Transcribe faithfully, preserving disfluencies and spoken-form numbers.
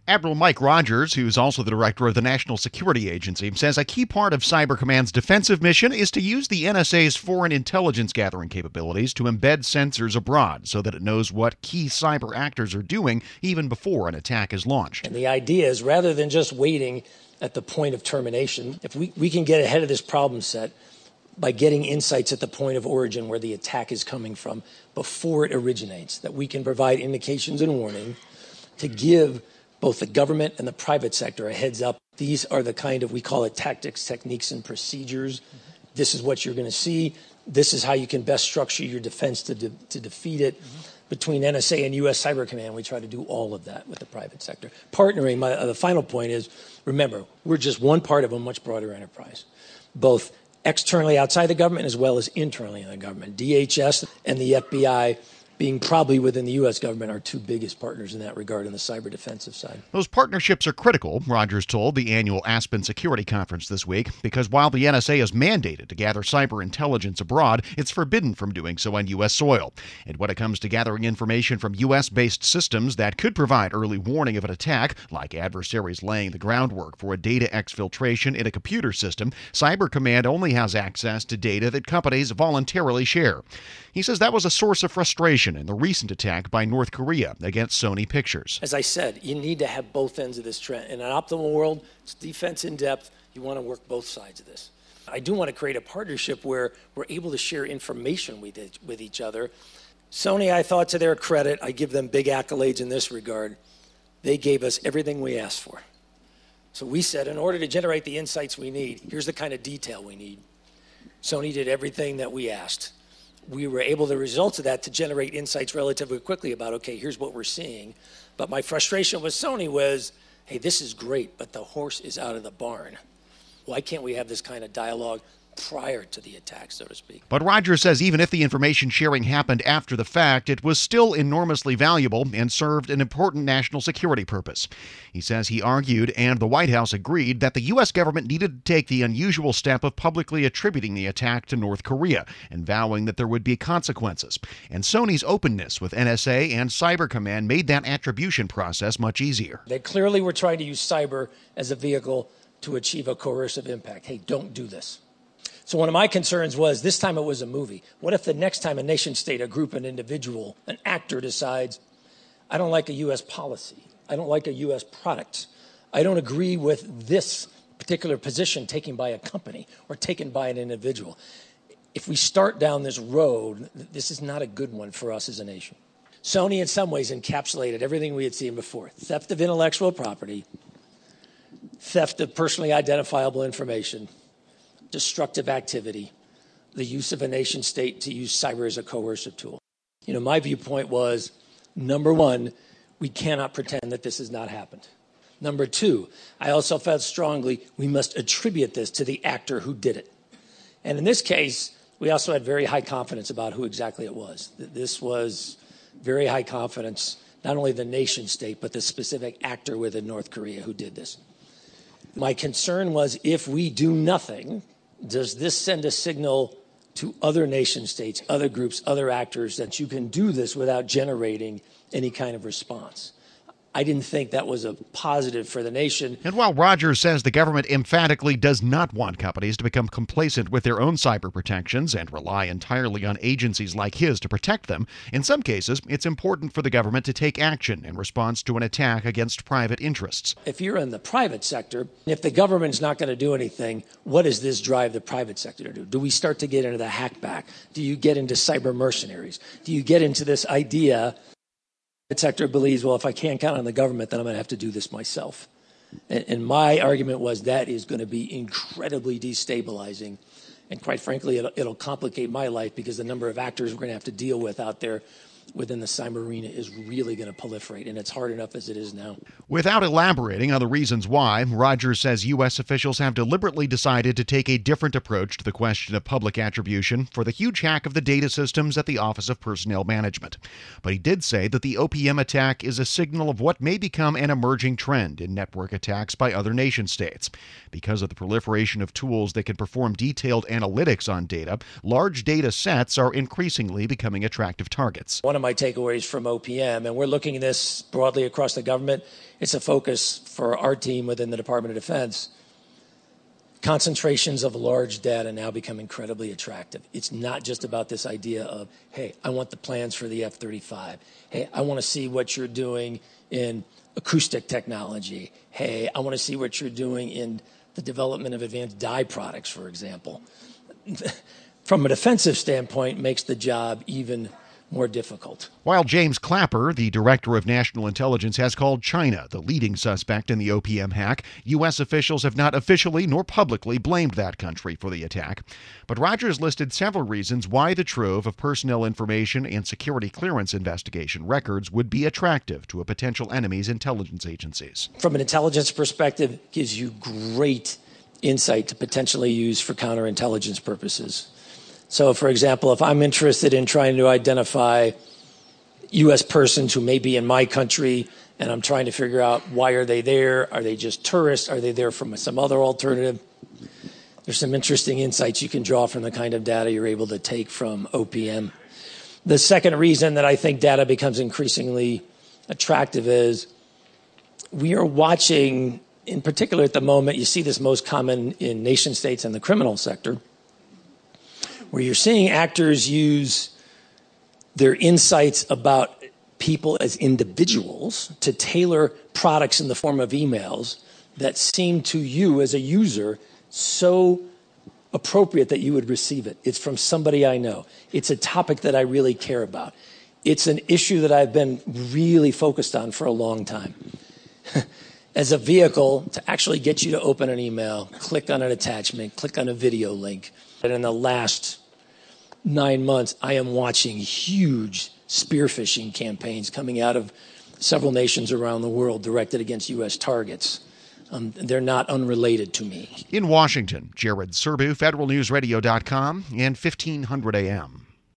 Admiral Mike Rogers, who's also the director of the National Security Agency, says a key part of Cyber Command's defensive mission is to use the N S A's foreign intelligence gathering capabilities to embed sensors abroad so that it knows what key cyber actors are doing even before an attack is launched. And the idea is, rather than just waiting at the point of termination, if we, we can get ahead of this problem set by getting insights at the point of origin where the attack is coming from before it originates, that we can provide indications and warning to give both the government and the private sector a heads up. These are the kind of, we call it tactics, techniques, and procedures. Mm-hmm. This is what you're going to see. This is how you can best structure your defense to, de- to defeat it. Mm-hmm. Between N S A and U S Cyber Command, we try to do all of that with the private sector. Partnering, my, uh, the final point is, remember, we're just one part of a much broader enterprise, both externally outside the government as well as internally in the government. D H S and the F B I, being probably within the U S government, our two biggest partners in that regard on the cyber defensive side. Those partnerships are critical, Rogers told the annual Aspen Security Conference this week, because while the N S A is mandated to gather cyber intelligence abroad, it's forbidden from doing so on U S soil. And when it comes to gathering information from U S-based systems that could provide early warning of an attack, like adversaries laying the groundwork for a data exfiltration in a computer system, Cyber Command only has access to data that companies voluntarily share. He says that was a source of frustration in the recent attack by North Korea against Sony Pictures. As I said, you need to have both ends of this trend. In an optimal world, it's defense in depth. You want to work both sides of this. I do want to create a partnership where we're able to share information with, it, with each other. Sony, I thought, to their credit, I give them big accolades in this regard. They gave us everything we asked for. So we said, in order to generate the insights we need, here's the kind of detail we need. Sony did everything that we asked. We were able, the results of that, to generate insights relatively quickly about, okay, here's what we're seeing. But my frustration with Sony was, hey, this is great, but the horse is out of the barn. Why can't we have this kind of dialogue prior to the attack, so to speak? But Rogers says even if the information sharing happened after the fact, it was still enormously valuable and served an important national security purpose. He says he argued, and the White House agreed, that the U S government needed to take the unusual step of publicly attributing the attack to North Korea and vowing that there would be consequences. And Sony's openness with N S A and Cyber Command made that attribution process much easier. They clearly were trying to use cyber as a vehicle to achieve a coercive impact. Hey, don't do this. So one of my concerns was, this time it was a movie. What if the next time a nation state, a group, an individual, an actor decides, I don't like a U S policy, I don't like a U S product, I don't agree with this particular position taken by a company or taken by an individual. If we start down this road, this is not a good one for us as a nation. Sony in some ways encapsulated everything we had seen before. Theft of intellectual property, theft of personally identifiable information, destructive activity, the use of a nation state to use cyber as a coercive tool. You know, my viewpoint was, number one, we cannot pretend that this has not happened. Number two, I also felt strongly we must attribute this to the actor who did it. And in this case, we also had very high confidence about who exactly it was. This was very high confidence, not only the nation state, but the specific actor within North Korea who did this. My concern was, if we do nothing, does this send a signal to other nation states, other groups, other actors, that you can do this without generating any kind of response? I didn't think that was a positive for the nation. And while Rogers says the government emphatically does not want companies to become complacent with their own cyber protections and rely entirely on agencies like his to protect them, in some cases, it's important for the government to take action in response to an attack against private interests. If you're in the private sector, if the government's not going to do anything, what does this drive the private sector to do? Do we start to get into the hackback? Do you get into cyber mercenaries? Do you get into this idea the sector believes, well, if I can't count on the government, then I'm going to have to do this myself. And, and my argument was that is going to be incredibly destabilizing. And quite frankly, it'll, it'll complicate my life, because the number of actors we're going to have to deal with out there within the cyber arena is really going to proliferate, and it's hard enough as it is now. Without elaborating on the reasons why, Rogers says U S officials have deliberately decided to take a different approach to the question of public attribution for the huge hack of the data systems at the Office of Personnel Management. But he did say that the O P M attack is a signal of what may become an emerging trend in network attacks by other nation states. Because of the proliferation of tools that can perform detailed analytics on data, large data sets are increasingly becoming attractive targets. One one of my takeaways from O P M, and we're looking at this broadly across the government. It's a focus for our team within the Department of Defense. Concentrations of large data now become incredibly attractive. It's not just about this idea of, hey, I want the plans for the F thirty-five. Hey, I want to see what you're doing in acoustic technology. Hey, I want to see what you're doing in the development of advanced dye products, for example. From a defensive standpoint, makes the job even more difficult. While James Clapper, the director of national intelligence, has called China the leading suspect in the O P M hack, U S officials have not officially nor publicly blamed that country for the attack. But Rogers listed several reasons why the trove of personnel information and security clearance investigation records would be attractive to a potential enemy's intelligence agencies. From an intelligence perspective, it gives you great insight to potentially use for counterintelligence purposes. So, for example, if I'm interested in trying to identify U S persons who may be in my country, and I'm trying to figure out why are they there? Are they just tourists? Are they there from some other alternative? There's some interesting insights you can draw from the kind of data you're able to take from O P M. The second reason that I think data becomes increasingly attractive is we are watching, in particular at the moment, you see this most common in nation states and the criminal sector, where you're seeing actors use their insights about people as individuals to tailor products in the form of emails that seem to you as a user so appropriate that you would receive it. It's from somebody I know. It's a topic that I really care about. It's an issue that I've been really focused on for a long time. As a vehicle to actually get you to open an email, click on an attachment, click on a video link. And in the last nine months, I am watching huge spear phishing campaigns coming out of several nations around the world directed against U S targets. Um, they're not unrelated to me. In Washington, Jared Serbu, Federal News Radio dot com and fifteen hundred A M.